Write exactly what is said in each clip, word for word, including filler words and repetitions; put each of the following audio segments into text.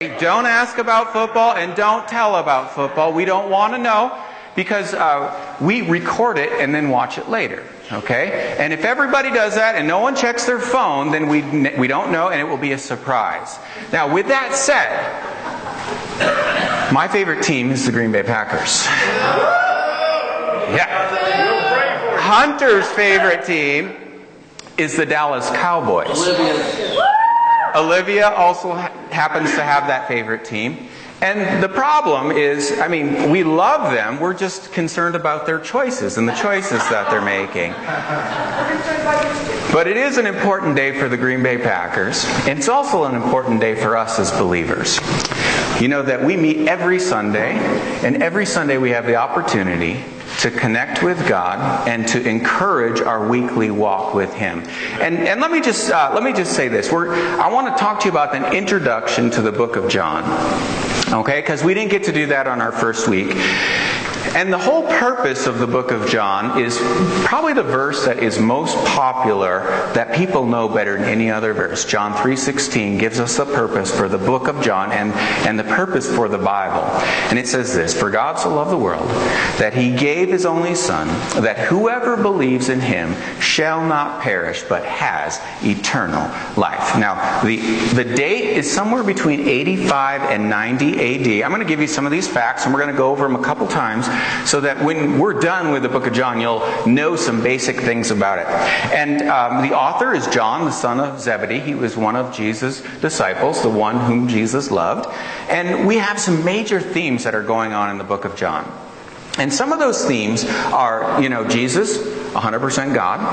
Don't ask about football and don't tell about football. We don't want to know because uh, we record it and then watch it later. Okay? And if everybody does that and no one checks their phone, then we we don't know and it will be a surprise. Now, with that said, my favorite team is the Green Bay Packers. Yeah. Hunter's favorite team is the Dallas Cowboys. Olivia also ha- happens to have that favorite team. And the problem is, I mean, we love them. We're just concerned about their choices and the choices that they're making. But it is an important day for the Green Bay Packers. And it's also an important day for us as believers. You know that we meet every Sunday, and every Sunday we have the opportunity to connect with God and to encourage our weekly walk with Him. And and let me just uh, let me just say this: We're I want to talk to you about an introduction to the book of John. Okay, because we didn't get to do that on our first week. And the whole purpose of the book of John is probably the verse that is most popular, that people know better than any other verse. John three sixteen gives us the purpose for the book of John and, and the purpose for the Bible. And it says this: For God so loved the world that He gave His only Son, that whoever believes in Him shall not perish, but has eternal life. Now, the, the date is somewhere between eighty-five and ninety A D. I'm going to give you some of these facts, and we're going to go over them a couple times, so that when we're done with the book of John, you'll know some basic things about it. And um, the author is John, the son of Zebedee. He was one of Jesus' disciples, the one whom Jesus loved. And we have some major themes that are going on in the book of John. And some of those themes are, you know, Jesus, one hundred percent God.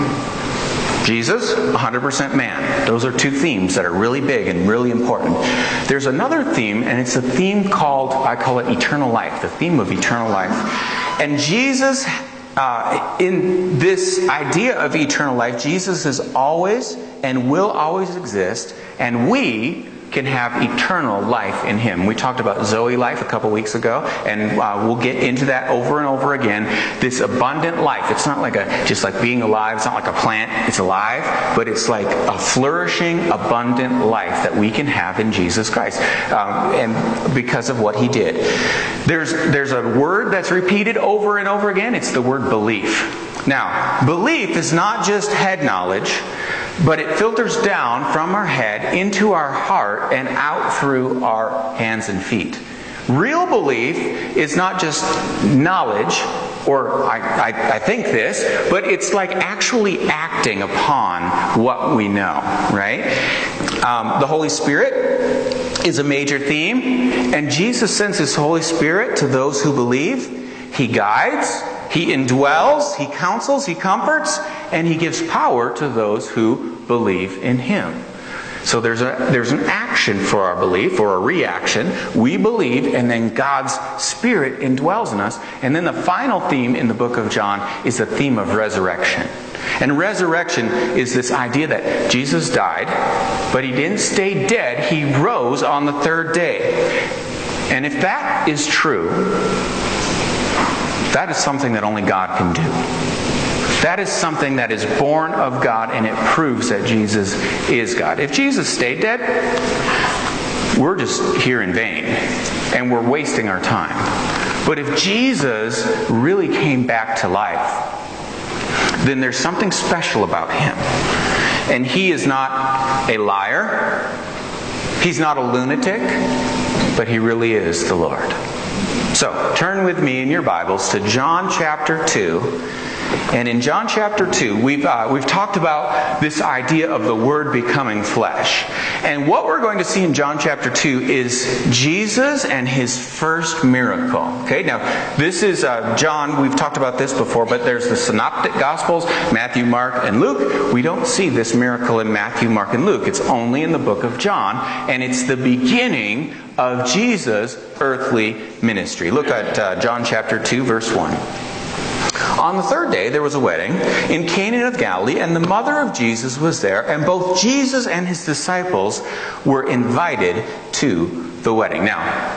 Jesus, one hundred percent man. Those are two themes that are really big and really important. There's another theme, and it's a theme called, I call it eternal life, the theme of eternal life. And Jesus, uh, in this idea of eternal life, Jesus is always and will always exist, and we can have eternal life in Him. We talked about Zoe life a couple weeks ago, and uh, we'll get into that over and over again. This abundant life. It's not like a just like being alive. It's not like a plant. It's alive, but it's like a flourishing, abundant life that we can have in Jesus Christ, um, and because of what He did. There's there's a word that's repeated over and over again. It's the word belief. Now, belief is not just head knowledge, but it filters down from our head into our heart and out through our hands and feet. Real belief is not just knowledge, or I, I, I think this, but it's like actually acting upon what we know, right? Um, the Holy Spirit is a major theme, and Jesus sends His Holy Spirit to those who believe. He guides, He indwells, He counsels, He comforts, and He gives power to those who believe in Him. So there's a there's an action for our belief, or a reaction. We believe, and then God's Spirit indwells in us. And then the final theme in the book of John is the theme of resurrection. And resurrection is this idea that Jesus died, but He didn't stay dead. He rose on the third day. And if that is true, that is something that only God can do. That is something that is born of God, and it proves that Jesus is God. If Jesus stayed dead, we're just here in vain, and we're wasting our time. But if Jesus really came back to life, then there's something special about Him. And He is not a liar. He's not a lunatic, but He really is the Lord. So, turn with me in your Bibles to John chapter two. And in John chapter two, we've uh, we've talked about this idea of the Word becoming flesh. And what we're going to see in John chapter two is Jesus and His first miracle. Okay, now this is uh, John. We've talked about this before, but there's the Synoptic Gospels, Matthew, Mark, and Luke. We don't see this miracle in Matthew, Mark, and Luke. It's only in the book of John, and it's the beginning of Jesus' earthly ministry. Look at uh, John chapter two, verse one. On the third day there was a wedding in Cana of Galilee, and the mother of Jesus was there, and both Jesus and His disciples were invited to the wedding. Now,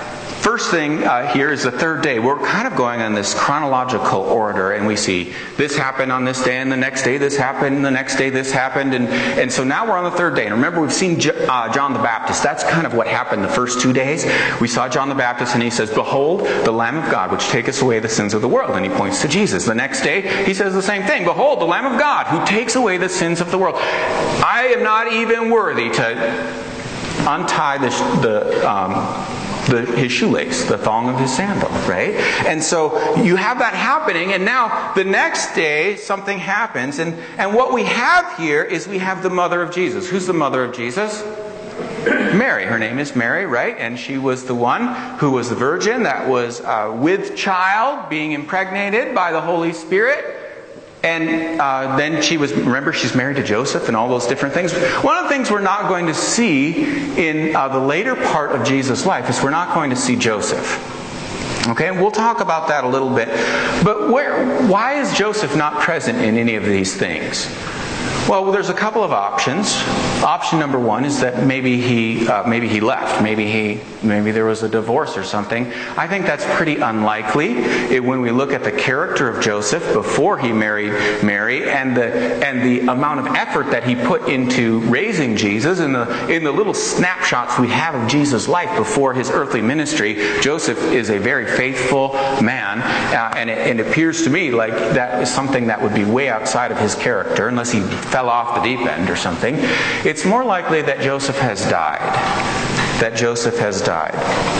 first thing uh, here is the third day. We're kind of going on this chronological order, and we see this happened on this day, and the next day this happened, and the next day this happened, and, and so now we're on the third day. And remember, we've seen J- uh, John the Baptist. That's kind of what happened the first two days. We saw John the Baptist, and he says, "Behold, the Lamb of God, which taketh away the sins of the world." And he points to Jesus. The next day, he says the same thing. "Behold, the Lamb of God, who takes away the sins of the world. I am not even worthy to untie the, the, um, the his shoelace, the thong of his sandal," right? And so you have that happening, and now the next day something happens, and, and what we have here is we have the mother of Jesus. Who's the mother of Jesus? Mary. Her name is Mary, right? And she was the one who was the virgin that was uh, with child, being impregnated by the Holy Spirit. And uh, then she was, remember, she's married to Joseph and all those different things. One of the things we're not going to see in uh, the later part of Jesus' life is we're not going to see Joseph. Okay, and we'll talk about that a little bit. But where, why is Joseph not present in any of these things? Well, there's a couple of options. Option number one is that maybe he uh, maybe he left. Maybe he maybe there was a divorce or something. I think that's pretty unlikely. It, when we look at the character of Joseph before he married Mary, and the and the amount of effort that he put into raising Jesus, in the in the little snapshots we have of Jesus' life before his earthly ministry, Joseph is a very faithful man, uh, and it, it appears to me like that is something that would be way outside of his character, unless he fell off the deep end or something. It's more likely that Joseph has died. That Joseph has died.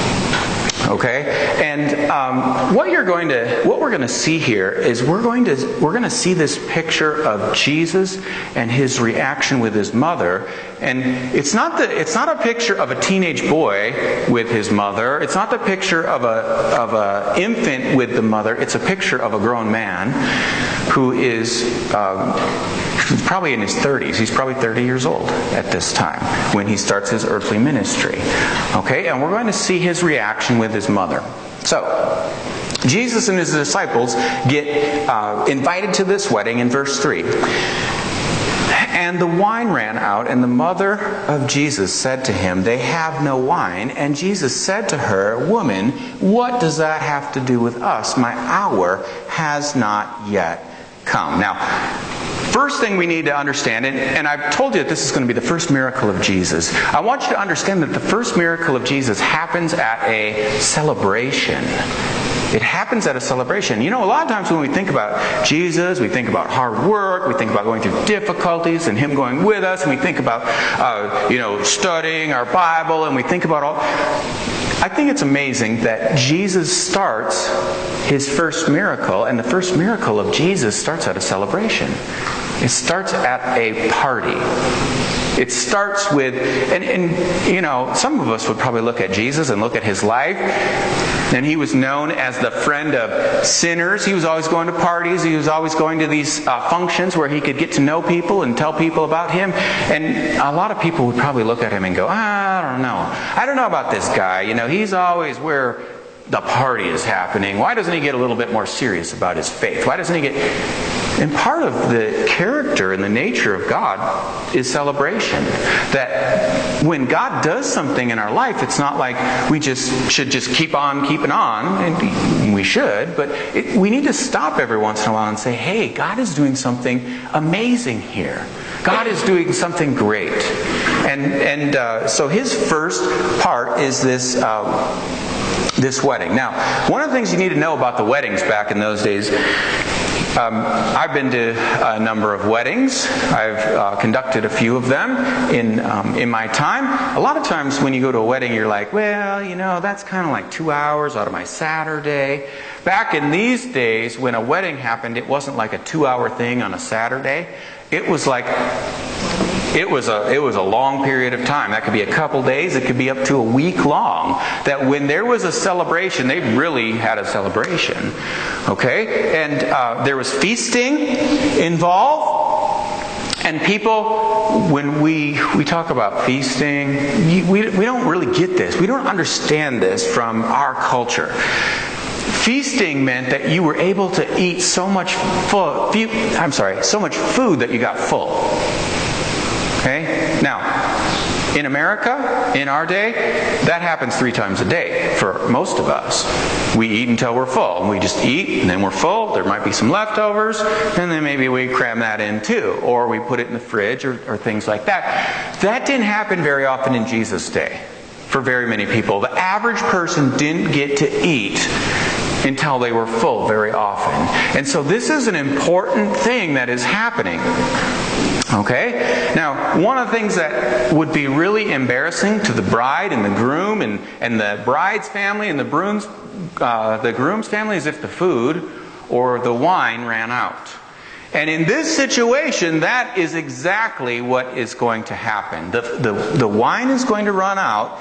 Okay, and um, what you're going to, what we're going to see here is we're going to we're going to see this picture of Jesus and his reaction with his mother, and it's not the it's not a picture of a teenage boy with his mother. It's not the picture of a of a infant with the mother. It's a picture of a grown man who is um, probably in his thirties. He's probably thirty years old at this time when he starts his earthly ministry. Okay, and we're going to see his reaction with his mother. So, Jesus and his disciples get uh, invited to this wedding in verse three. "And the wine ran out, and the mother of Jesus said to him, 'They have no wine.' And Jesus said to her, 'Woman, what does that have to do with us? My hour has not yet come.'" Now, first thing we need to understand, and, and I've told you that this is going to be the first miracle of Jesus. I want you to understand that the first miracle of Jesus happens at a celebration. It happens at a celebration. You know, a lot of times when we think about Jesus, we think about hard work, we think about going through difficulties and him going with us, and we think about, uh, you know, studying our Bible, and we think about all... I think it's amazing that Jesus starts his first miracle, and the first miracle of Jesus starts at a celebration. It starts at a party. It starts with, and, and you know, some of us would probably look at Jesus and look at his life, and he was known as the friend of sinners. He was always going to parties. He was always going to these uh, functions where he could get to know people and tell people about him. And a lot of people would probably look at him and go, ah, I don't know. I don't know about this guy. You know, he's always where the party is happening. Why doesn't he get a little bit more serious about his faith? Why doesn't he get... And part of the character and the nature of God is celebration. That when God does something in our life, it's not like we just should just keep on keeping on, and we should, but it, we need to stop every once in a while and say, hey, God is doing something amazing here. God is doing something great. And, and uh, so his first part is this... Uh, this wedding. Now, one of the things you need to know about the weddings back in those days, um, I've been to a number of weddings. I've uh, conducted a few of them in um, in my time. A lot of times when you go to a wedding, you're like, well, you know, that's kind of like two hours out of my Saturday. Back in these days, when a wedding happened, it wasn't like a two-hour thing on a Saturday. It was like... It was a it was a long period of time. That could be a couple days. It could be up to a week long. That when there was a celebration, they really had a celebration. Okay? And uh, there was feasting involved. And people, when we we talk about feasting, we, we don't really get this. We don't understand this from our culture. Feasting meant that you were able to eat so much full, I'm sorry, so much food that you got full. Okay? Now, In America, in our day, that happens three times a day for most of us. We eat until we're full. And we just eat, and then we're full. There might be some leftovers, and then maybe we cram that in too. Or we put it in the fridge, or, or things like that. That didn't happen very often in Jesus' day for very many people. The average person didn't get to eat until they were full very often. And so this is an important thing that is happening. Okay? Now, one of the things that would be really embarrassing to the bride and the groom and, and the bride's family and the groom's, uh, the groom's family is if the food or the wine ran out. And in this situation, that is exactly what is going to happen. The, the, the wine is going to run out,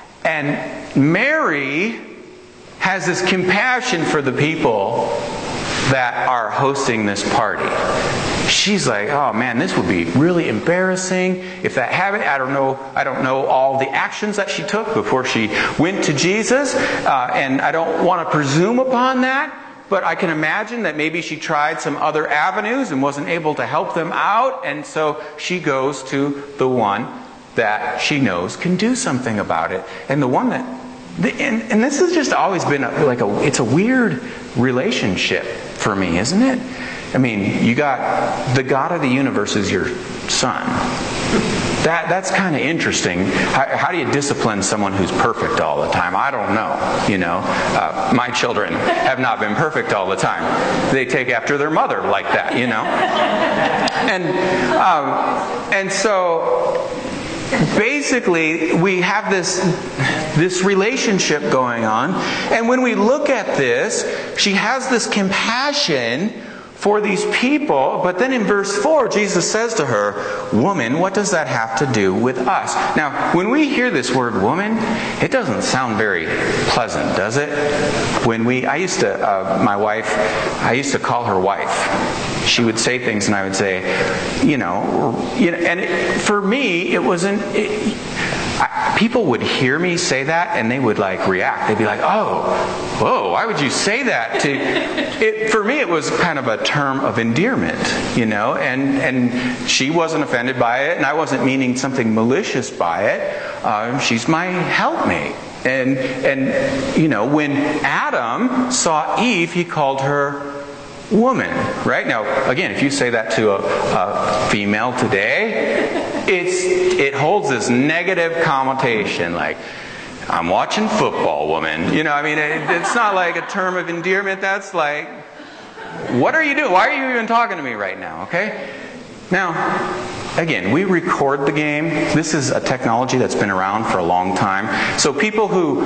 and Mary has this compassion for the people that are hosting this party. She's like, oh man, this would be really embarrassing if that happened. I don't know. I don't know all the actions that she took before she went to Jesus, uh, and I don't want to presume upon that. But I can imagine that maybe she tried some other avenues and wasn't able to help them out, and so she goes to the one that she knows can do something about it, and the one that. And, and this has just always been a, like a, it's a weird relationship for me, isn't it? I mean, you got the God of the universe is your son. That that's kind of interesting. How, how do you discipline someone who's perfect all the time? I don't know. You know, uh, my children have not been perfect all the time. They take after their mother like that. You know, and um, and so. Basically, we have this, this relationship going on. And when we look at this, she has this compassion for these people. But then in verse four, Jesus says to her, "Woman, what does that have to do with us?" Now, when we hear this word woman, it doesn't sound very pleasant, does it? When we, I used to, uh, my wife, I used to call her wife. She would say things, and I would say, you know, you know, and it, for me, it wasn't. It, I, people would hear me say that, and they would like react. They'd be like, "Oh, whoa! Why would you say that?" To it, for me, it was kind of a term of endearment, you know, and and she wasn't offended by it, and I wasn't meaning something malicious by it. Um, she's my helpmate, and and you know, when Adam saw Eve, he called her woman, right? Now, again, if you say that to a, a female today, it's it holds this negative connotation, like, I'm watching football, woman. You know, I mean, it, it's not like a term of endearment. That's like, what are you doing? Why are you even talking to me right now, okay? Now, again, we record the game. This is a technology that's been around for a long time. So people who,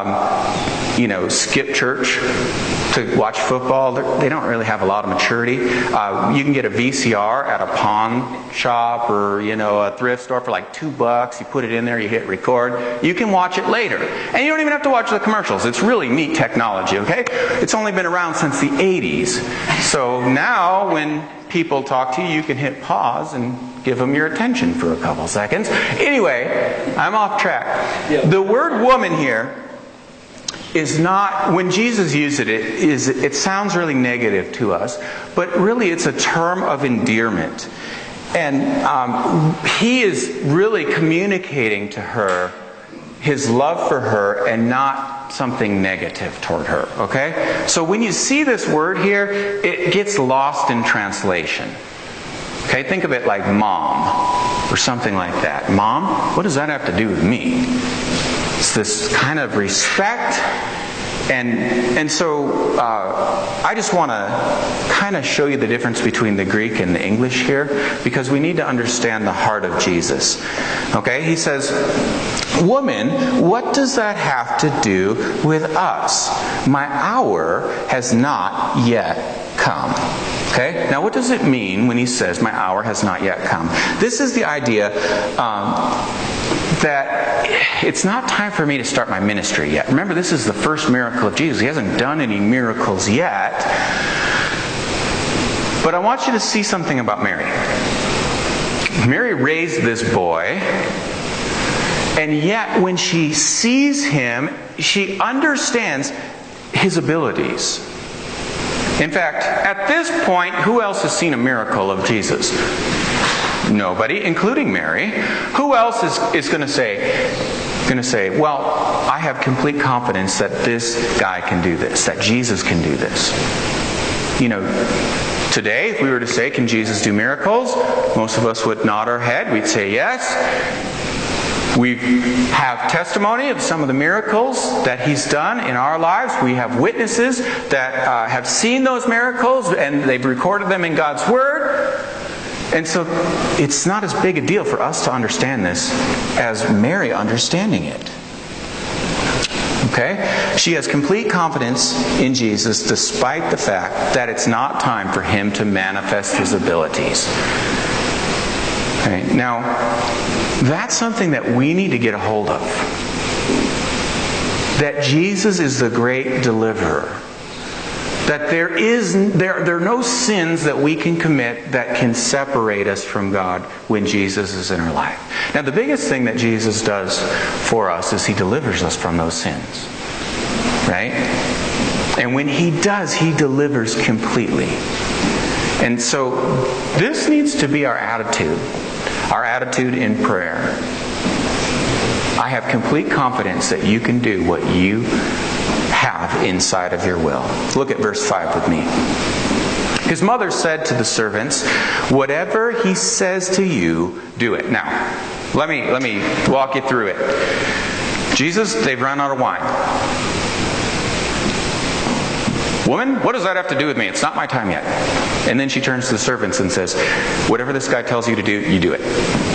um, you know, skip church to watch football, they don't really have a lot of maturity. Uh, you can get a V C R at a pawn shop or, you know, a thrift store for like two bucks. You put it in there, you hit record. You can watch it later. And you don't even have to watch the commercials. It's really neat technology, okay? It's only been around since the eighties. So now when people talk to you, you can hit pause and give them your attention for a couple seconds. Anyway, I'm off track. Yeah. The word woman here is not, when Jesus used it, it, is, it sounds really negative to us, but really it's a term of endearment. And um, he is really communicating to her his love for her and not something negative toward her, okay? So when you see this word here, it gets lost in translation. Okay, think of it like mom or something like that. Mom, what does that have to do with me? It's this kind of respect. And and so uh, I just want to kind of show you the difference between the Greek and the English here, because we need to understand the heart of Jesus. Okay, he says, "Woman, what does that have to do with us? My hour has not yet come." Okay, now what does it mean when he says, "My hour has not yet come"? This is the idea um, that it's not time for me to start my ministry yet. Remember, this is the first miracle of Jesus. He hasn't done any miracles yet. But I want you to see something about Mary. Mary raised this boy, and yet when she sees him, she understands his abilities. In fact, at this point, who else has seen a miracle of Jesus? Nobody, including Mary. Who else is, is going to say, going to say, well, I have complete confidence that this guy can do this, that Jesus can do this. You know, today, if we were to say, can Jesus do miracles? Most of us would nod our head. We'd say yes. We have testimony of some of the miracles that He's done in our lives. We have witnesses that uh, have seen those miracles, and they've recorded them in God's Word. And so it's not as big a deal for us to understand this as Mary understanding it. Okay? She has complete confidence in Jesus despite the fact that it's not time for Him to manifest His abilities. Okay? Now, that's something that we need to get a hold of. That Jesus is the great deliverer. That there is there, there are no sins that we can commit that can separate us from God when Jesus is in our life. Now, the biggest thing that Jesus does for us is He delivers us from those sins. Right? And when He does, He delivers completely. And so this needs to be our attitude. Our attitude in prayer. I have complete confidence that you can do what you have inside of your will. Look at verse five with me. His mother said to the servants, whatever he says to you, do it. Now, let me, let me walk you through it. Jesus, they've run out of wine. Woman, what does that have to do with me? It's not my time yet. And then she turns to the servants and says, whatever this guy tells you to do, you do it.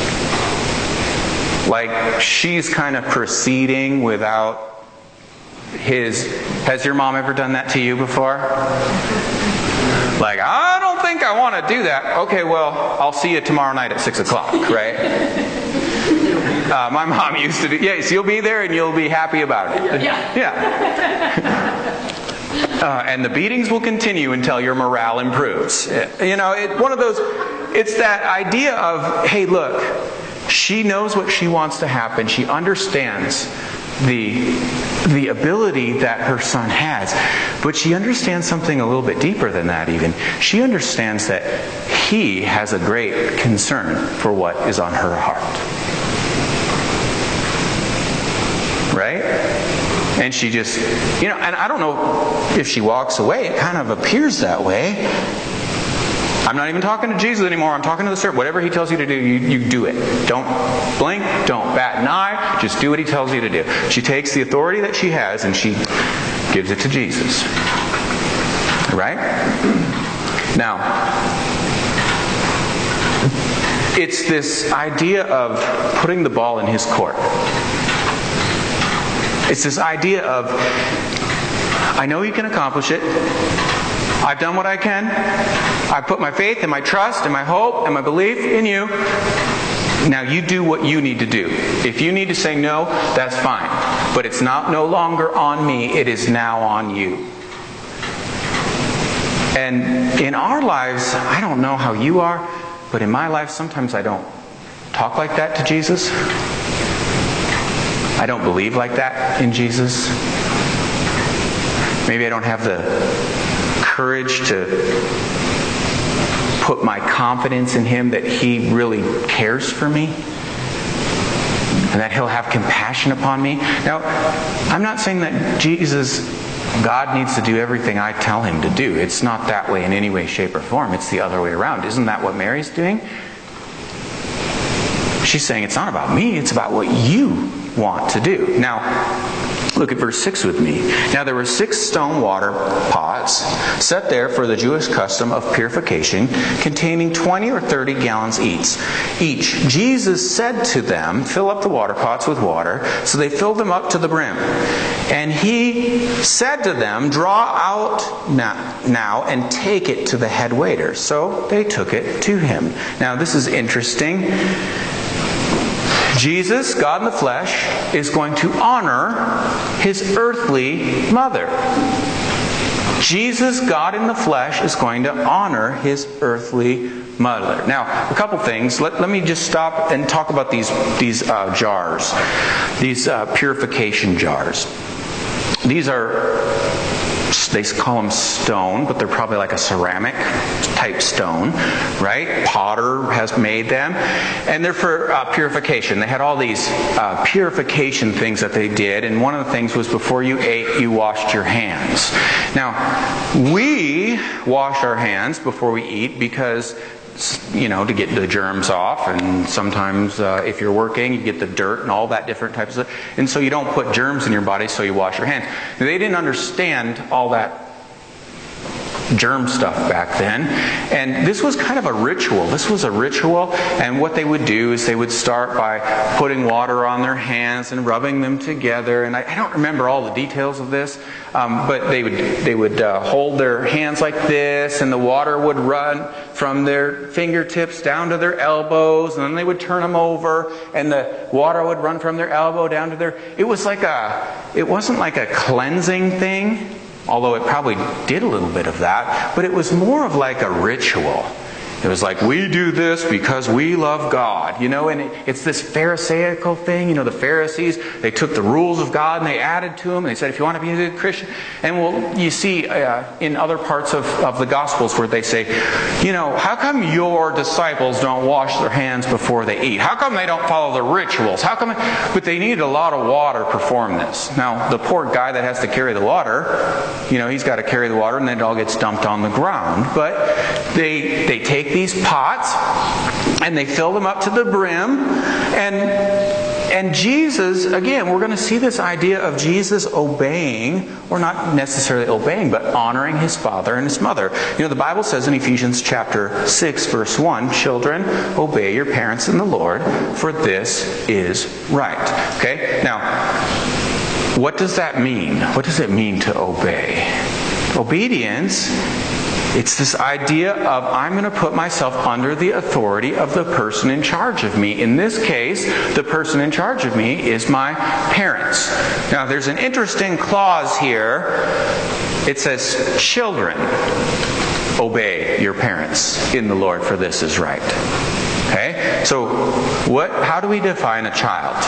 Like she's kind of proceeding without his... Has your mom ever done that to you before? Like, I don't think I want to do that. Okay, well, I'll see you tomorrow night at six o'clock, right? Uh, my mom used to do... Yes, you'll be there and you'll be happy about it. Yeah. Yeah. Uh, and the beatings will continue until your morale improves. You know, it, one of those, it's that idea of, hey, look, she knows what she wants to happen. She understands the, the ability that her son has. But she understands something a little bit deeper than that even. She understands that he has a great concern for what is on her heart. Right? And she just, you know, and I don't know if she walks away. It kind of appears that way. I'm not even talking to Jesus anymore. I'm talking to the servant. Whatever he tells you to do, you, you do it. Don't blink. Don't bat an eye. Just do what he tells you to do. She takes the authority that she has and she gives it to Jesus. Right? Now, it's this idea of putting the ball in his court. It's this idea of, I know you can accomplish it. I've done what I can. I've put my faith and my trust and my hope and my belief in you. Now you do what you need to do. If you need to say no, that's fine. But it's not no longer on me. It is now on you. And in our lives, I don't know how you are, but in my life, sometimes I don't talk like that to Jesus. I don't believe like that in Jesus. Maybe I don't have the courage to put my confidence in Him that He really cares for me and that He'll have compassion upon me. Now, I'm not saying that Jesus, God needs to do everything I tell Him to do. It's not that way in any way, shape, or form. It's the other way around. Isn't that what Mary's doing? She's saying it's not about me, it's about what you want to do. Now, look at verse six with me. Now there were six stone water pots set there for the Jewish custom of purification, containing twenty or thirty gallons each. Each. Jesus said to them, fill up the water pots with water. So they filled them up to the brim. And He said to them, draw out now and take it to the head waiter. So they took it to Him. Now this is interesting. Jesus, God in the flesh, is going to honor His earthly mother. Jesus, God in the flesh, is going to honor His earthly mother. Now, a couple things. Let, let me just stop and talk about these, these uh, jars. These uh, purification jars. These are they call them stone, but they're probably like a ceramic type stone, right? Potter has made them. And they're for uh, purification. They had all these uh, purification things that they did. And one of the things was before you ate, you washed your hands. Now, we wash our hands before we eat because, you know, to get the germs off, and sometimes uh, if you're working, you get the dirt and all that different types of stuff. And so you don't put germs in your body, so you wash your hands. They didn't understand all that germ stuff back then, and this was kind of a ritual. This was a ritual, and what they would do is they would start by putting water on their hands and rubbing them together. And I, I don't remember all the details of this, um, but they would they would uh, hold their hands like this, and the water would run from their fingertips down to their elbows, and then they would turn them over, and the water would run from their elbow down to their. It was like a. It wasn't like a cleansing thing, although it probably did a little bit of that, but it was more of like a ritual. It was like, we do this because we love God, you know, and it, it's this Pharisaical thing. You know, the Pharisees, they took the rules of God and they added to them, and they said, if you want to be a good Christian, and well, you see uh, in other parts of, of the Gospels where they say, you know, how come your disciples don't wash their hands before they eat? How come they don't follow the rituals? How come? But they needed a lot of water to perform this. Now, the poor guy that has to carry the water, you know, he's got to carry the water, and then it all gets dumped on the ground. But they they take these pots and they fill them up to the brim, and and Jesus, again, we're going to see this idea of Jesus obeying, or not necessarily obeying, but honoring his father and his mother. You know, the Bible says in Ephesians chapter six, verse one, children, obey your parents in the Lord, for this is right. Okay? Now, what does that mean? What does it mean to obey? Obedience, it's this idea of I'm going to put myself under the authority of the person in charge of me. In this case, the person in charge of me is my parents. Now, there's an interesting clause here. It says, children, obey your parents in the Lord, for this is right. Okay? So, what? How do we define a child?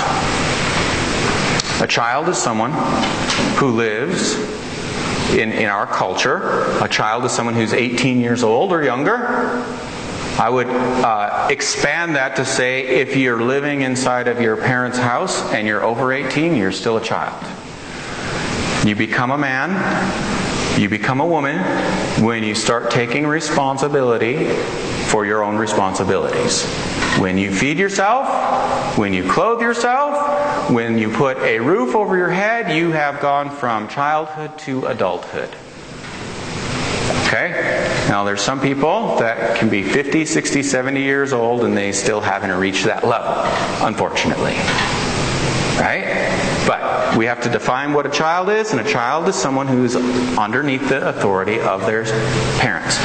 A child is someone who lives In, in our culture. A child is someone who's eighteen years old or younger. I would uh, expand that to say if you're living inside of your parents' house and you're over eighteen, you're still a child. You become a man, you become a woman when you start taking responsibility for your own responsibilities. When you feed yourself, when you clothe yourself, when you put a roof over your head, you have gone from childhood to adulthood. Okay? Now there's some people that can be fifty, sixty, seventy years old and they still haven't reached that level, unfortunately. Right? But we have to define what a child is, and a child is someone who's underneath the authority of their parents.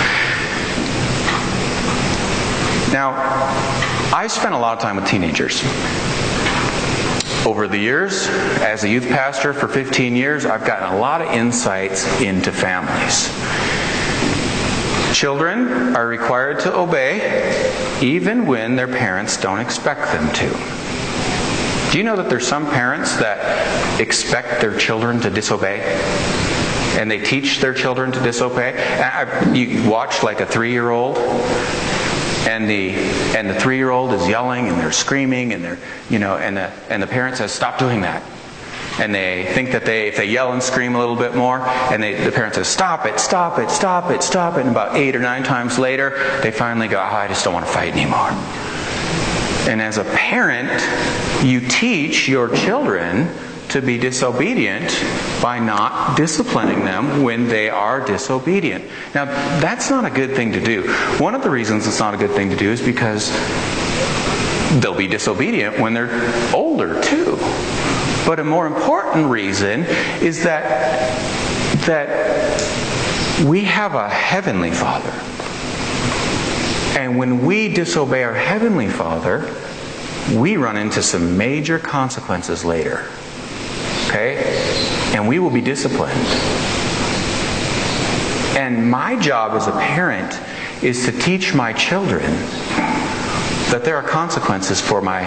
Now, I've spent a lot of time with teenagers. Over the years, as a youth pastor for fifteen years, I've gotten a lot of insights into families. Children are required to obey even when their parents don't expect them to. Do you know that there's some parents that expect their children to disobey? And they teach their children to disobey? And I, you watch like a three-year-old, and the and the three-year-old is yelling and they're screaming and they're you know and the and the parent says, stop doing that. And they think that they if they yell and scream a little bit more, and they, the parent says, stop it, stop it, stop it, stop it. And about eight or nine times later, they finally go, oh, I just don't want to fight anymore. And as a parent, you teach your children to be disobedient by not disciplining them when they are disobedient. Now, that's not a good thing to do. One of the reasons it's not a good thing to do is because they'll be disobedient when they're older too. But a more important reason is that that we have a heavenly Father. And when we disobey our heavenly Father, we run into some major consequences later. Okay? And we will be disciplined. And my job as a parent is to teach my children that there are consequences for my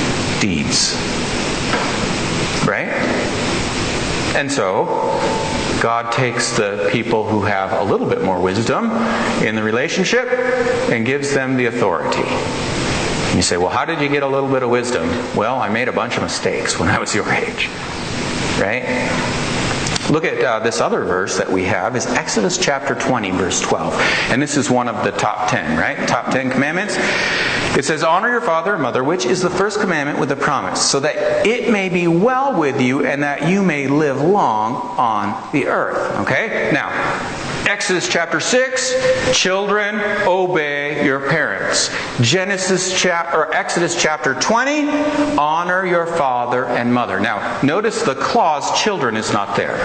misdeeds. Right? And so, God takes the people who have a little bit more wisdom in the relationship and gives them the authority. And you say, well, how did you get a little bit of wisdom? Well, I made a bunch of mistakes when I was your age. Right? Look at uh, this other verse that we have is Exodus chapter twenty, verse twelve. And this is one of the top ten, right? Top ten commandments. It says, honor your father and mother, which is the first commandment with a promise, so that it may be well with you and that you may live long on the earth. Okay? Now, Exodus chapter six, children, obey your parents. Genesis chapter or Exodus chapter twenty, honor your father and mother. Now, notice the clause children is not there.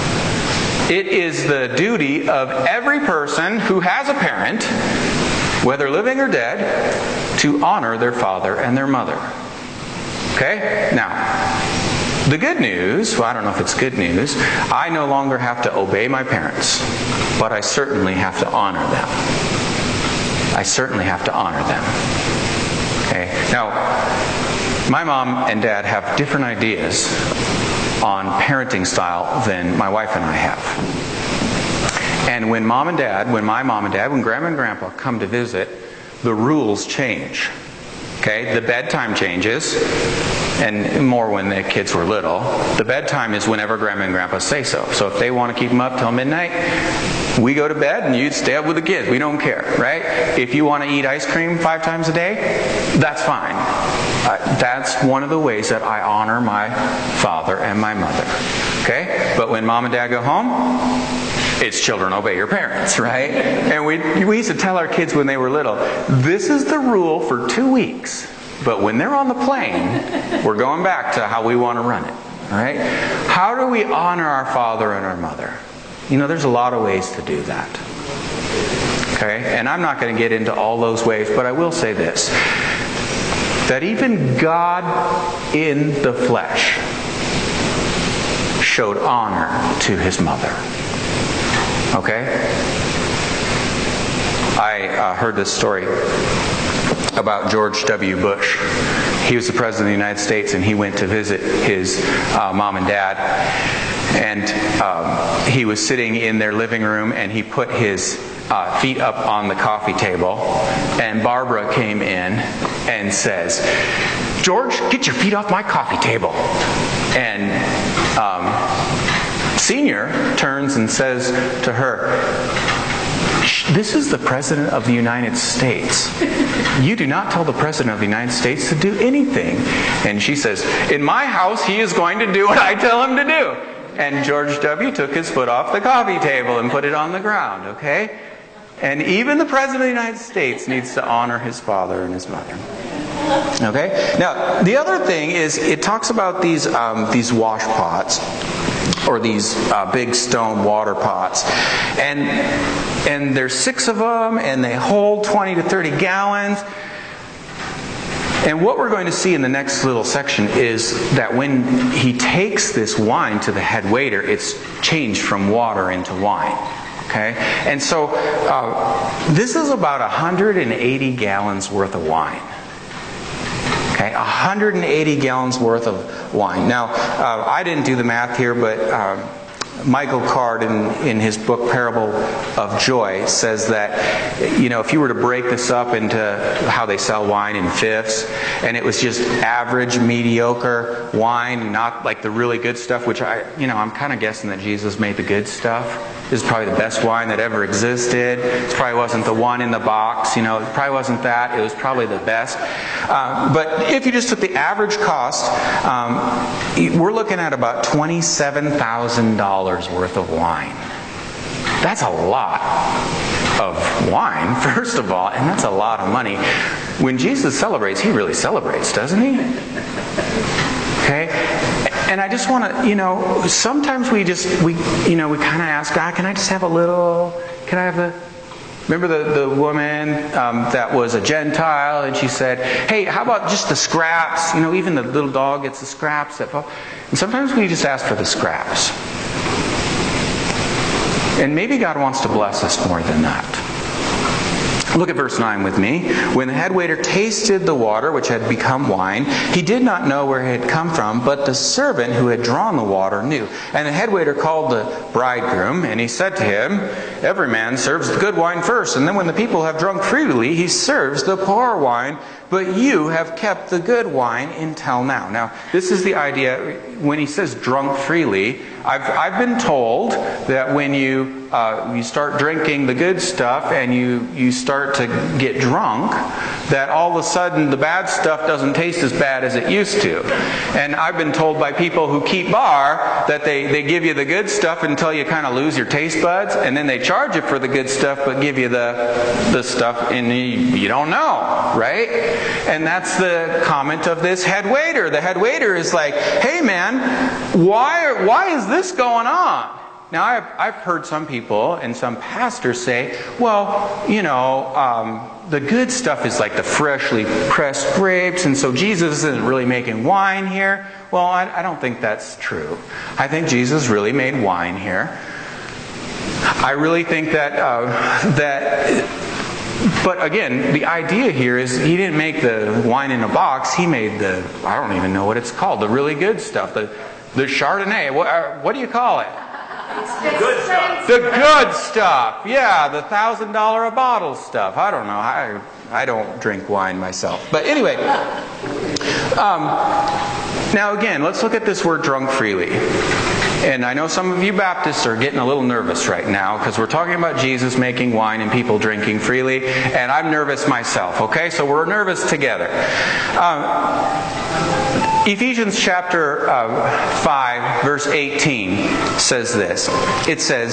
It is the duty of every person who has a parent, whether living or dead, to honor their father and their mother. Okay? Now, the good news, well, I don't know if it's good news, I no longer have to obey my parents, but I certainly have to honor them. I certainly have to honor them. Okay? Now, my mom and dad have different ideas on parenting style than my wife and I have. And when mom and dad, when my mom and dad, when grandma and grandpa come to visit, the rules change. Okay? The bedtime changes, and more when the kids were little. The bedtime is whenever grandma and grandpa say so. So if they want to keep them up till midnight, we go to bed and you stay up with the kids. We don't care, right? If you want to eat ice cream five times a day, that's fine. Uh, that's one of the ways that I honor my father and my mother. Okay? But when mom and dad go home, it's children obey your parents, right? And we we used to tell our kids when they were little, this is the rule for two weeks. But when they're on the plane, we're going back to how we want to run it. All right? How do we honor our father and our mother? You know, there's a lot of ways to do that. Okay? And I'm not going to get into all those ways, but I will say this. That even God in the flesh showed honor to His mother. Okay? I uh, heard this story about George W. Bush. He was the President of the United States, and he went to visit his uh, mom and dad. And um, he was sitting in their living room, and he put his uh, feet up on the coffee table. And Barbara came in and says, George, get your feet off my coffee table. And um, Senior turns and says to her, this is the President of the United States. You do not tell the President of the United States to do anything. And she says, in my house, he is going to do what I tell him to do. And George W. took his foot off the coffee table and put it on the ground, okay? And even the President of the United States needs to honor his father and his mother. Okay? Now, the other thing is, it talks about these, um, these wash pots, or these uh, big stone water pots. And, and there's six of them, and they hold twenty to thirty gallons. And what we're going to see in the next little section is that when he takes this wine to the head waiter, it's changed from water into wine. Okay? And so uh, this is about one hundred eighty gallons worth of wine. Okay, one hundred eighty gallons worth of wine. Now, uh, I didn't do the math here, but uh, Michael Card in, in his book Parable of Joy says that, you know, if you were to break this up into how they sell wine in fifths, and it was just average, mediocre wine, not like the really good stuff, which I, you know, I'm kind of guessing that Jesus made the good stuff. This is probably the best wine that ever existed. It probably wasn't the one in the box, you know, it probably wasn't that. It was probably the best. Uh, but if you just took the average cost, um, we're looking at about twenty-seven thousand dollars worth of wine. That's a lot of wine, first of all, and that's a lot of money. When Jesus celebrates, He really celebrates, doesn't He? Okay? And I just want to, you know, sometimes we just, we, you know, we kind of ask God, can I just have a little, can I have a, remember the, the woman um, that was a Gentile, and she said, hey, how about just the scraps? You know, even the little dog gets the scraps that fall. And sometimes we just ask for the scraps. And maybe God wants to bless us more than that. Look at verse nine with me. When the head waiter tasted the water which had become wine, he did not know where it had come from, but the servant who had drawn the water knew. And the head waiter called the bridegroom, and he said to him, every man serves the good wine first, and then when the people have drunk freely, he serves the poor wine. But you have kept the good wine until now. Now, this is the idea when he says drunk freely. I've, I've been told that when you uh, you start drinking the good stuff and you, you start to get drunk, that all of a sudden the bad stuff doesn't taste as bad as it used to. And I've been told by people who keep bar that they, they give you the good stuff until you kind of lose your taste buds, and then they charge you for the good stuff but give you the, the stuff and you, you don't know, right? And that's the comment of this head waiter. The head waiter is like, hey man, why, why is this going on? Now, I've, I've heard some people and some pastors say, well, you know, um, the good stuff is like the freshly pressed grapes, and so Jesus isn't really making wine here. Well, I, I don't think that's true. I think Jesus really made wine here. I really think that uh, that... But again, the idea here is he didn't make the wine in a box. He made the, I don't even know what it's called, the really good stuff, the, the Chardonnay. What, what do you call it? The good stuff. The good stuff. Yeah, the thousand dollar a bottle stuff. I don't know. I, I don't drink wine myself. But anyway, um, now again, let's look at this word drunk freely. And I know some of you Baptists are getting a little nervous right now because we're talking about Jesus making wine and people drinking freely, and I'm nervous myself, okay? So we're nervous together. Um, Ephesians chapter uh, five, verse eighteen says this. It says,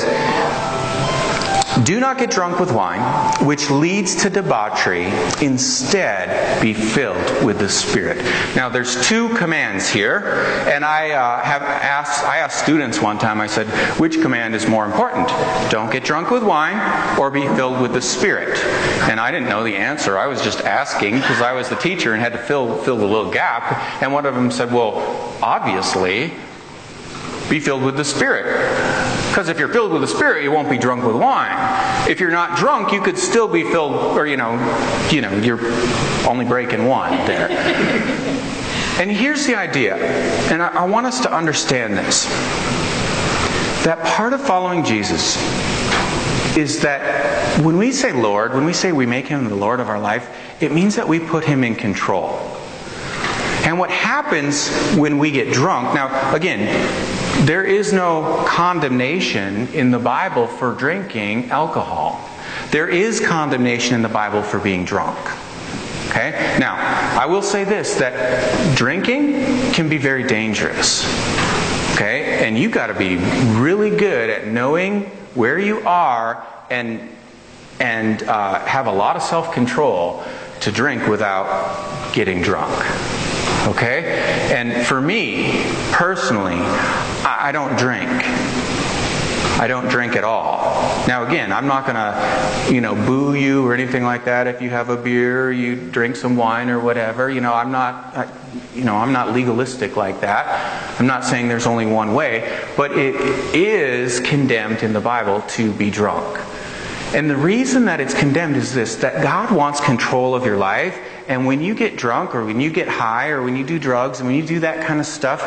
do not get drunk with wine, which leads to debauchery. Instead, be filled with the Spirit. Now, there's two commands here, and I uh, have asked. I asked students one time. I said, "Which command is more important? Don't get drunk with wine, or be filled with the Spirit?" And I didn't know the answer. I was just asking because I was the teacher and had to fill fill the little gap. And one of them said, "Well, obviously, be filled with the Spirit." Because if you're filled with the Spirit, you won't be drunk with wine. If you're not drunk, you could still be filled, or you know, you know, you're only breaking one there. And here's the idea, and I, I want us to understand this. That part of following Jesus is that when we say Lord, when we say we make Him the Lord of our life, it means that we put Him in control. And what happens when we get drunk, now again, there is no condemnation in the Bible for drinking alcohol. There is condemnation in the Bible for being drunk. Okay? Now, I will say this, that drinking can be very dangerous. Okay? And you've got to be really good at knowing where you are and, and uh, have a lot of self-control to drink without getting drunk. Okay? And for me, personally, I don't drink. I don't drink at all. Now again, I'm not going to, you know, boo you or anything like that if you have a beer, or you drink some wine or whatever. You know, I'm not, you know, I'm not legalistic like that. I'm not saying there's only one way, but it is condemned in the Bible to be drunk. And the reason that it's condemned is this, that God wants control of your life. And when you get drunk, or when you get high, or when you do drugs, and when you do that kind of stuff,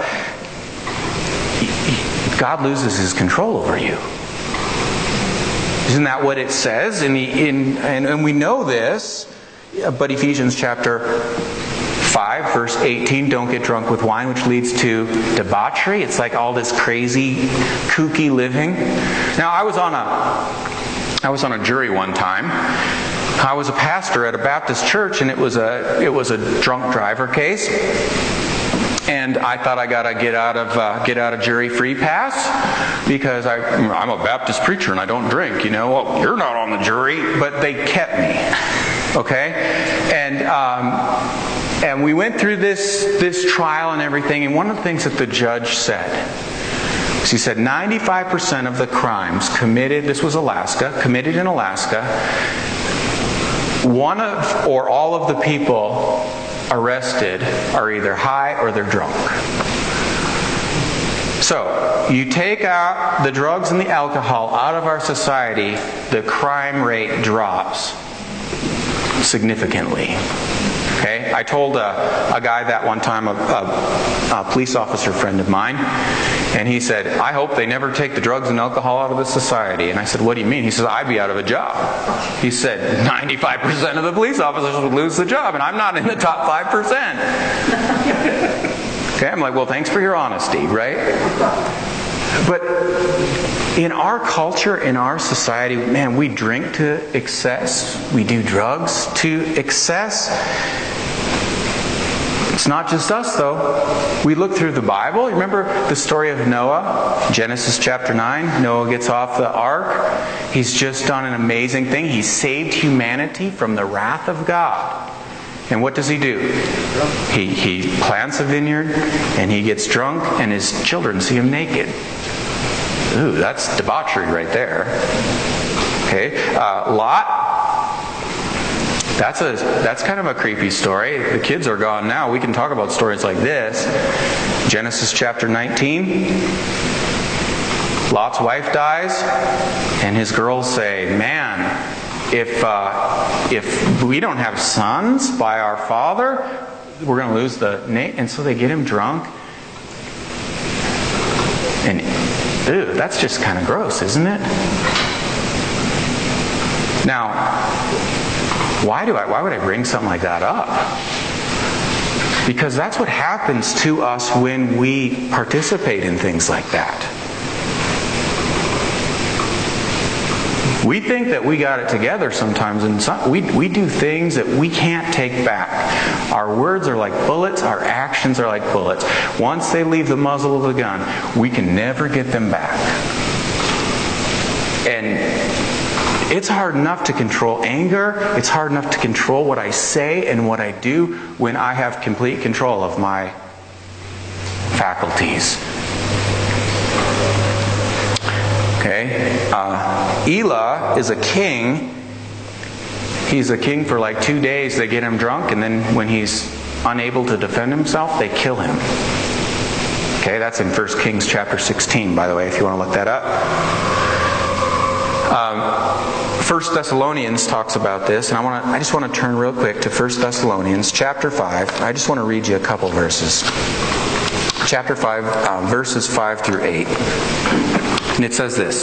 God loses His control over you. Isn't that what it says? In, the, in, and, and we know this, but Ephesians chapter five, verse eighteen, don't get drunk with wine, which leads to debauchery. It's like all this crazy, kooky living. Now, I was on a... I was on a jury one time. I was a pastor at a Baptist church, and it was a it was a drunk driver case. And I thought I got to get out of uh, get out of jury free pass because I I'm a Baptist preacher and I don't drink. You know, well, you're not on the jury, but they kept me. Okay, and um, and we went through this this trial and everything. And one of the things that the judge said. He said ninety-five percent of the crimes committed, this was Alaska, committed in Alaska, one of or all of the people arrested are either high or they're drunk. So, you take out the drugs and the alcohol out of our society, the crime rate drops significantly. Okay, I told a, a guy that one time, a, a, a police officer friend of mine, and he said, I hope they never take the drugs and alcohol out of the society. And I said, what do you mean? He says, I'd be out of a job. He said, ninety-five percent of the police officers would lose the job, and I'm not in the top five percent. Okay, I'm like, well, thanks for your honesty, right? But in our culture, in our society, man, we drink to excess. We do drugs to excess. It's not just us, though. We look through the Bible. Remember the story of Noah? Genesis chapter nine. Noah gets off the ark. He's just done an amazing thing. He saved humanity from the wrath of God. And what does he do? He, he plants a vineyard, and he gets drunk, and his children see him naked. Ooh, that's debauchery right there. Okay, uh, Lot. That's a that's kind of a creepy story. The kids are gone now. We can talk about stories like this. Genesis chapter nineteen. Lot's wife dies, and his girls say, "Man, if uh, if we don't have sons by our father, we're going to lose the name." And so they get him drunk. And ew, that's just kind of gross, isn't it? Now, why do I? Why would I bring something like that up? Because that's what happens to us when we participate in things like that. We think that we got it together sometimes, and some, we we do things that we can't take back. Our words are like bullets. Our actions are like bullets. Once they leave the muzzle of the gun, we can never get them back. And it's hard enough to control anger. It's hard enough to control what I say and what I do when I have complete control of my faculties. Okay, uh, Elah is a king. He's a king for like two days. They get him drunk, and then when he's unable to defend himself, they kill him. Okay, that's in First Kings chapter sixteen, by the way, if you want to look that up. Um, First Thessalonians talks about this, and I want to. I just want to turn real quick to First Thessalonians chapter five. I just want to read you a couple verses. Chapter five, uh, verses five through eight. And it says this.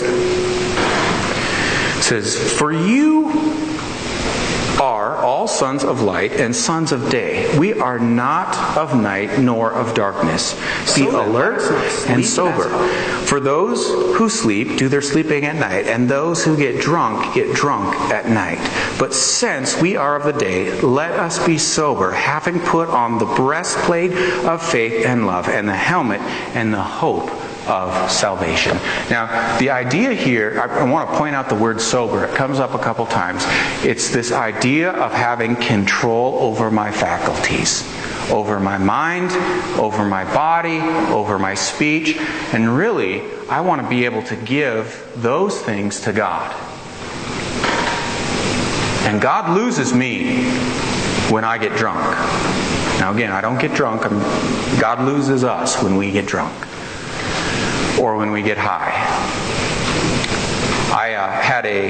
It says, "For you are all sons of light and sons of day. We are not of night nor of darkness. Be alert and sober. For those who sleep do their sleeping at night, and those who get drunk get drunk at night. But since we are of the day, let us be sober, having put on the breastplate of faith and love, and the helmet and the hope of salvation." Now, the idea here, I want to point out the word sober. It comes up a couple times. It's this idea of having control over my faculties, over my mind, over my body, over my speech. And really, I want to be able to give those things to God. And God loses me when I get drunk. Now again, I don't get drunk. I'm, God loses us when we get drunk. Or when we get high. I uh, had a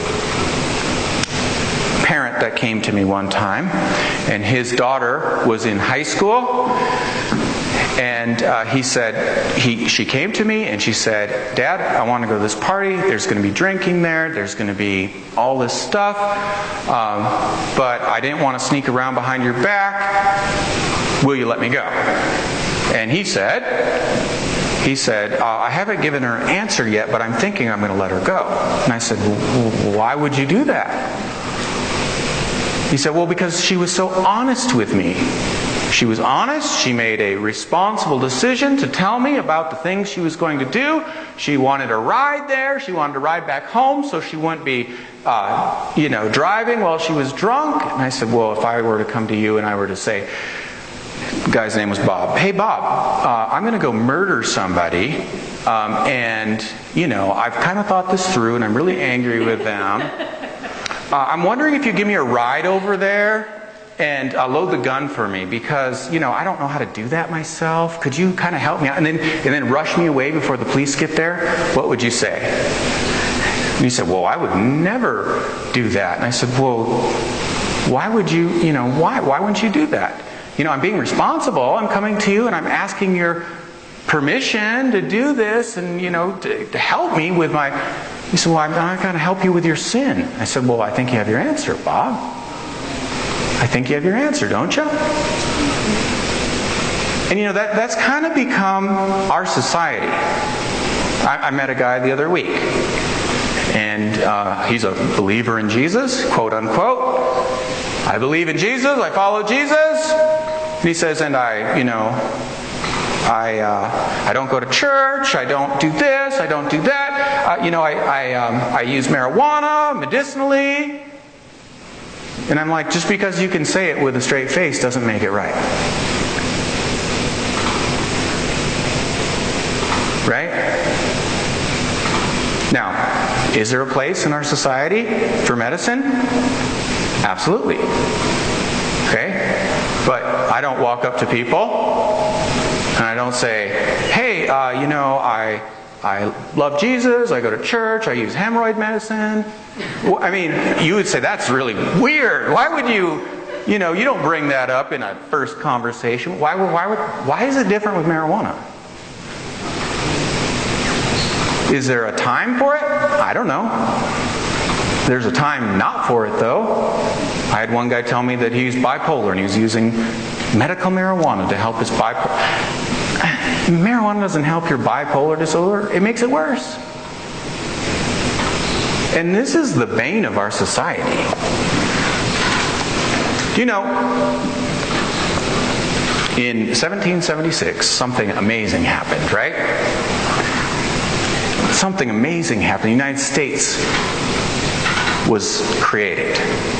parent that came to me one time, and his daughter was in high school, and uh, he said, he, she came to me and she said, "Dad, I want to go to this party. There's going to be drinking there. There's going to be all this stuff, um, but I didn't want to sneak around behind your back. Will you let me go?" And he said, He said, uh, "I haven't given her an answer yet, but I'm thinking I'm going to let her go." And I said, "Why would you do that?" He said, "Well, because she was so honest with me. She was honest. She made a responsible decision to tell me about the things she was going to do. She wanted a ride there. She wanted to ride back home so she wouldn't be, uh, you know, driving while she was drunk." And I said, "Well, if I were to come to you and I were to say," the guy's name was Bob. "Hey, Bob, uh, I'm going to go murder somebody, um, and, you know, I've kind of thought this through, and I'm really angry with them. Uh, I'm wondering if you give me a ride over there and uh, load the gun for me, because, you know, I don't know how to do that myself. Could you kind of help me out? And then, and then rush me away before the police get there?" What would you say? And he said, "Well, I would never do that." And I said, "Well, why would you, you know, why? Why wouldn't you do that? You know, I'm being responsible. I'm coming to you and I'm asking your permission to do this and, you know, to, to help me with my... He said, well, I'm not going to help you with your sin. I said, well, I think you have your answer, Bob. I think you have your answer, don't you? And, you know, that, that's kind of become our society. I, I met a guy the other week. And uh, he's a believer in Jesus, quote unquote. I believe in Jesus. I follow Jesus. And he says, and I, you know, I uh, I don't go to church. I don't do this. I don't do that. Uh, you know, I I, um, I use marijuana medicinally. And I'm like, just because you can say it with a straight face doesn't make it right. Right? Now, is there a place in our society for medicine? Absolutely. Okay? But I don't walk up to people and I don't say, hey, uh, you know, I I love Jesus, I go to church, I use hemorrhoid medicine. I mean, you would say that's really weird. Why would you, you know, you don't bring that up in a first conversation. Why, why, would, why is it different with marijuana? Is there a time for it? I don't know. There's a time not for it, though. I had one guy tell me that he's bipolar and he was using medical marijuana to help his bipolar. Marijuana doesn't help your bipolar disorder. It makes it worse. And this is the bane of our society. You know, in seventeen seventy-six, something amazing happened, right? Something amazing happened. The United States was created.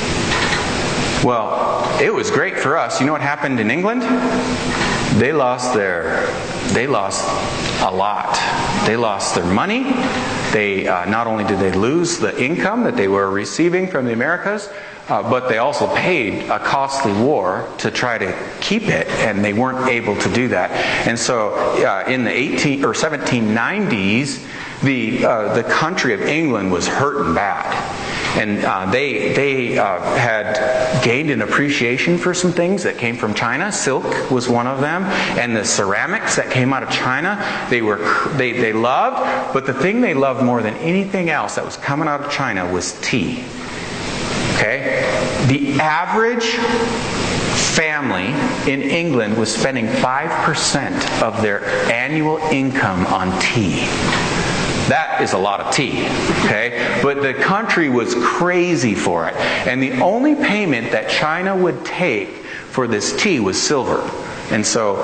Well, it was great for us. You know what happened in England? They lost their, they lost a lot. They lost their money. They uh, not only did they lose the income that they were receiving from the Americas, uh, but they also paid a costly war to try to keep it, and they weren't able to do that. And so, uh, in the eighteen or seventeen nineties, the uh, the country of England was hurting bad. And uh, they they uh, had gained an appreciation for some things that came from China. Silk was one of them, and the ceramics that came out of China they were they they loved. But the thing they loved more than anything else that was coming out of China was tea. Okay, the average family in England was spending five percent of their annual income on tea. That is a lot of tea, okay? But the country was crazy for it. And the only payment that China would take for this tea was silver. And so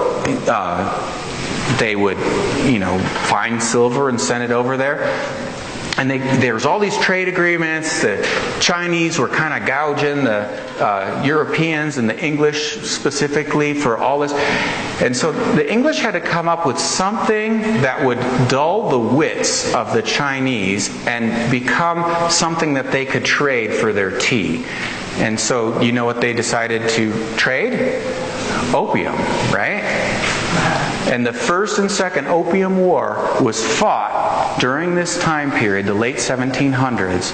uh, they would, you know, find silver and send it over there. And they, there was all these trade agreements. The Chinese were kind of gouging the uh, Europeans and the English specifically for all this. And so the English had to come up with something that would dull the wits of the Chinese and become something that they could trade for their tea. And so you know what they decided to trade? Opium, right? And the First and Second Opium War was fought during this time period, the late seventeen hundreds.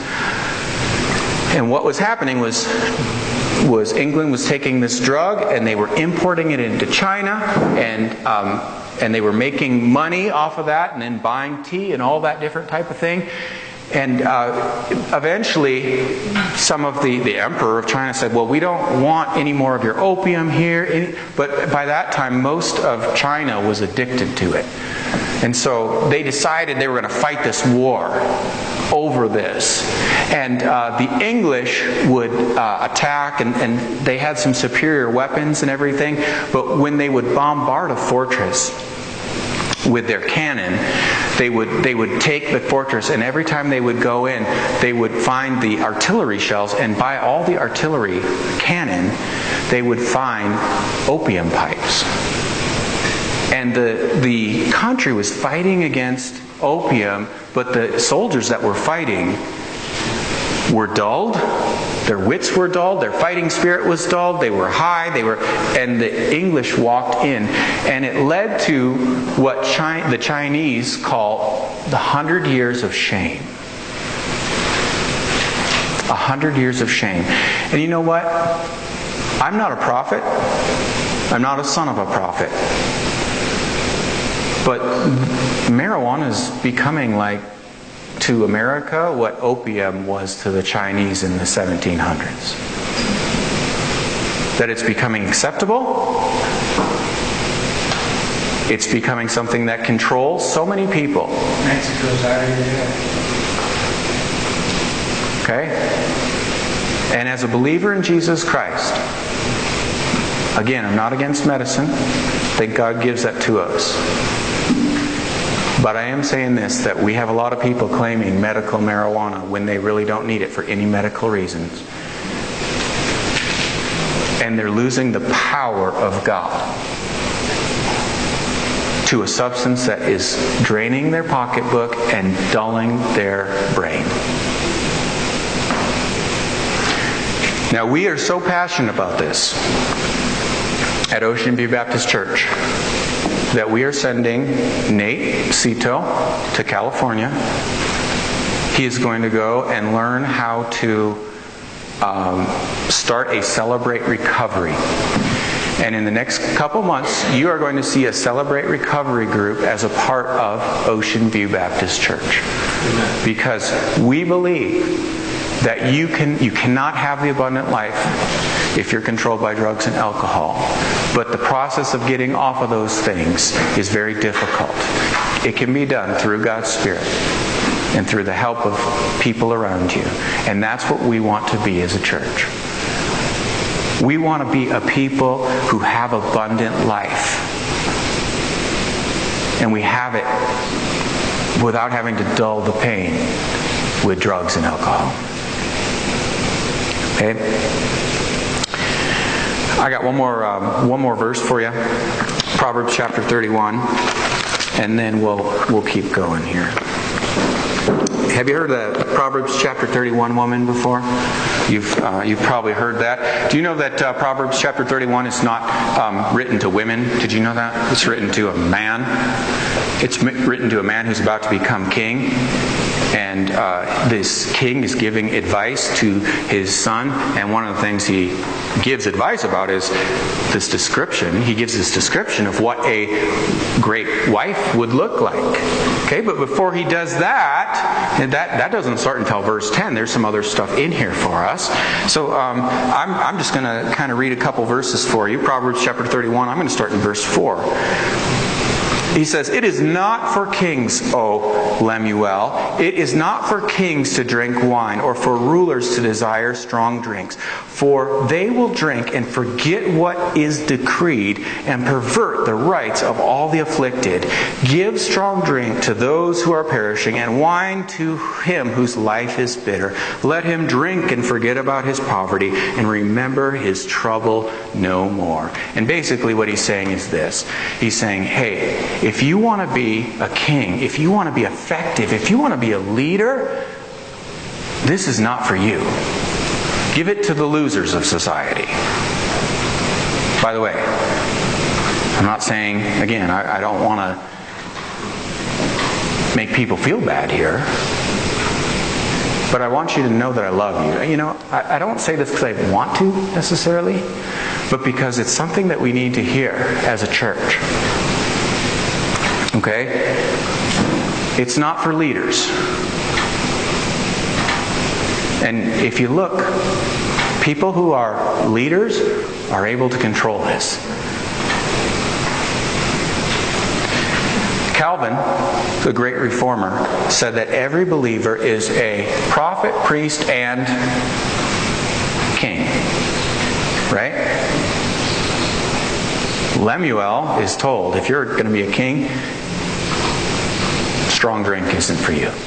And what was happening was, was England was taking this drug and they were importing it into China, and um, and they were making money off of that, and then buying tea and all that different type of thing. And uh, eventually, some of the, the emperor of China said, well, we don't want any more of your opium here. Any, but by that time, most of China was addicted to it. And so they decided they were going to fight this war over this. And uh, the English would uh, attack, and, and they had some superior weapons and everything. But when they would bombard a fortress with their cannon, they would they would take the fortress, and every time they would go in, they would find the artillery shells, and by all the artillery cannon, they would find opium pipes. And the the country was fighting against opium, but the soldiers that were fighting were dulled. Their wits were dulled. Their fighting spirit was dulled. They were high. They were, and the English walked in, and it led to what Chi- the Chinese call the hundred years of shame. A hundred years of shame. And you know what? I'm not a prophet. I'm not a son of a prophet. But marijuana is becoming like, to America, what opium was to the Chinese in the seventeen hundreds. That it's becoming acceptable. It's becoming something that controls so many people. Mexico's out of your head. Okay? And as a believer in Jesus Christ, again, I'm not against medicine. I think God gives that to us. But I am saying this, that we have a lot of people claiming medical marijuana when they really don't need it for any medical reasons. And they're losing the power of God to a substance that is draining their pocketbook and dulling their brain. Now, we are so passionate about this at Ocean View Baptist Church that we are sending Nate Cito to California. He is going to go and learn how to um, start a Celebrate Recovery. And in the next couple months, you are going to see a Celebrate Recovery group as a part of Ocean View Baptist Church. Amen. Because we believe that you can you cannot have the abundant life if you're controlled by drugs and alcohol. But the process of getting off of those things is very difficult. It can be done through God's Spirit and through the help of people around you. And that's what we want to be as a church. We want to be a people who have abundant life. And we have it without having to dull the pain with drugs and alcohol. Okay? I got one more um, one more verse for you. Proverbs chapter thirty-one. And then we'll we'll keep going here. Have you heard of the Proverbs chapter thirty-one woman before? You've uh, you've probably heard that. Do you know that uh, Proverbs chapter thirty-one is not um, written to women? Did you know that? It's written to a man. It's written to a man who's about to become king. And uh, this king is giving advice to his son. And one of the things he gives advice about is this description. He gives this description of what a great wife would look like. Okay, but before he does that, and that, that doesn't start until verse ten. There's some other stuff in here for us. So um, I'm, I'm just going to kind of read a couple verses for you. Proverbs chapter thirty-one. I'm going to start in verse four. He says, "It is not for kings, O Lemuel. It is not for kings to drink wine, or for rulers to desire strong drinks. For they will drink and forget what is decreed, and pervert the rights of all the afflicted. Give strong drink to those who are perishing, and wine to him whose life is bitter. Let him drink and forget about his poverty, and remember his trouble no more." And basically what he's saying is this. He's saying, hey, if you want to be a king, if you want to be effective, if you want to be a leader, this is not for you. Give it to the losers of society. By the way, I'm not saying, again, I, I don't want to make people feel bad here. But I want you to know that I love you. You know, I, I don't say this because I want to necessarily, but because it's something that we need to hear as a church. Okay? It's not for leaders. And if you look, people who are leaders are able to control this. Calvin, the great reformer, said that every believer is a prophet, priest, and king. Right? Lemuel is told, if you're going to be a king, strong drink isn't for you.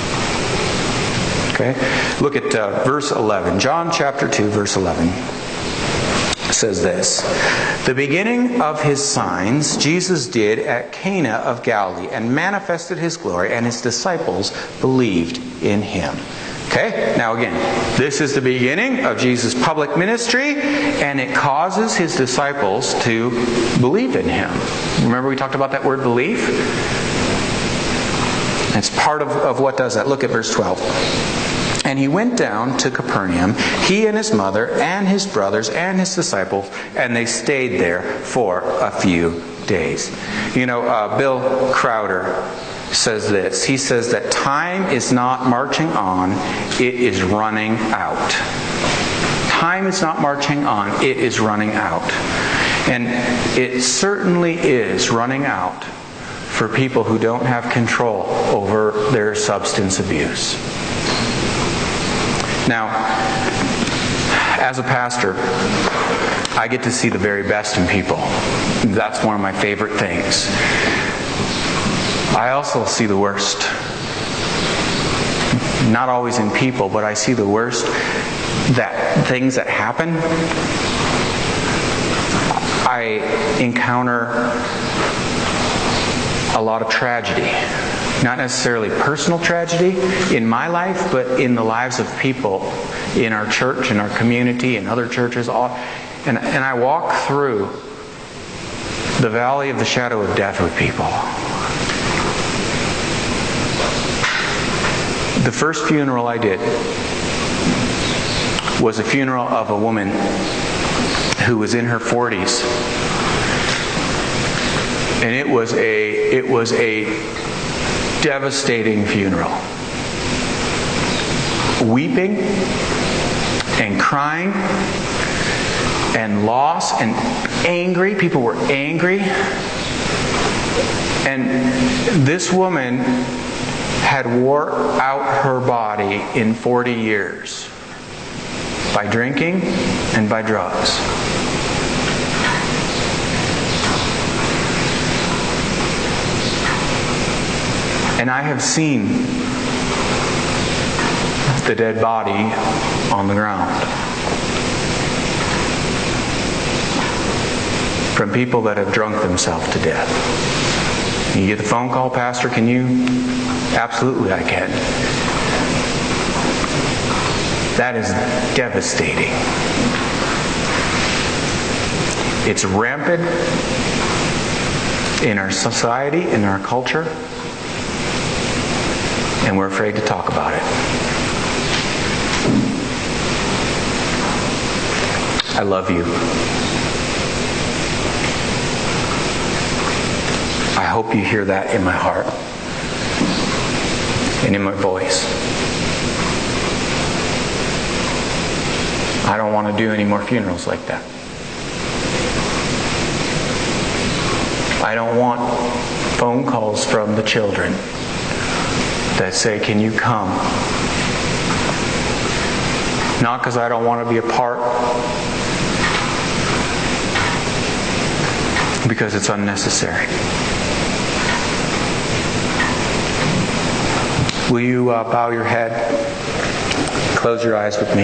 Okay? Look at uh, verse eleven. John chapter two, verse eleven. Says this, "The beginning of his signs Jesus did at Cana of Galilee, and manifested his glory, and his disciples believed in him." Okay? Now again, this is the beginning of Jesus' public ministry, and it causes his disciples to believe in him. Remember we talked about that word belief? It's part of, of what does that. Look at verse twelve. And he went down to Capernaum, he and his mother and his brothers and his disciples, and they stayed there for a few days. You know, uh, Bill Crowder says this. He says that time is not marching on, it is running out. Time is not marching on, it is running out. And it certainly is running out for people who don't have control over their substance abuse. Now, as a pastor, I get to see the very best in people. That's one of my favorite things. I also see the worst. Not always in people, but I see the worst, that things that happen. I encounter a lot of tragedy. Not necessarily personal tragedy in my life, but in the lives of people in our church, in our community, in other churches. All, and, and I walk through the valley of the shadow of death with people. The first funeral I did was a funeral of a woman who was in her forties. And it was a it was a devastating funeral. Weeping and crying and loss and angry. People were angry. And this woman had wore out her body in forty years by drinking and by drugs. And I have seen the dead body on the ground from people that have drunk themselves to death. You get the phone call, Pastor, can you? Absolutely I can. That is devastating. It's rampant in our society, in our culture, and we're afraid to talk about it. I love you. I hope you hear that in my heart and in my voice. I don't want to do any more funerals like that. I don't want phone calls from the children that say, can you come? Not because I don't want to be a part, because it's unnecessary. Will you uh, bow your head? Close your eyes with me.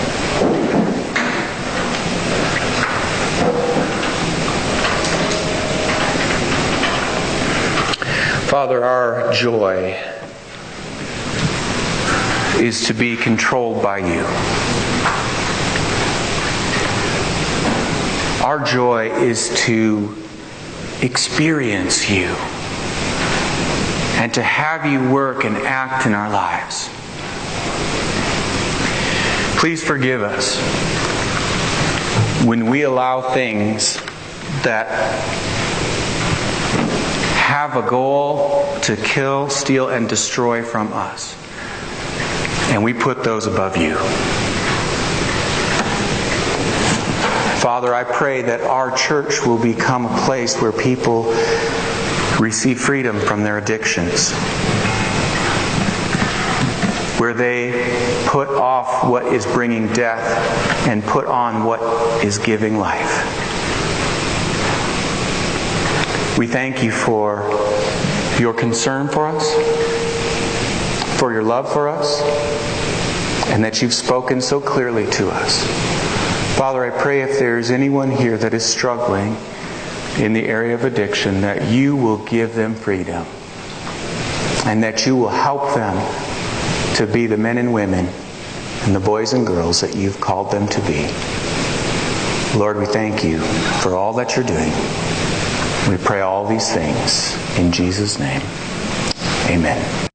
Father, our joy is to be controlled by you. Our joy is to experience you and to have you work and act in our lives. Please forgive us when we allow things that have a goal to kill, steal, and destroy from us, and we put those above you. Father, I pray that our church will become a place where people receive freedom from their addictions, where they put off what is bringing death and put on what is giving life. We thank you for your concern for us, for your love for us, and that you've spoken so clearly to us. Father, I pray if there is anyone here that is struggling in the area of addiction, that you will give them freedom, and that you will help them to be the men and women and the boys and girls that you've called them to be. Lord, we thank you for all that you're doing. We pray all these things in Jesus' name. Amen.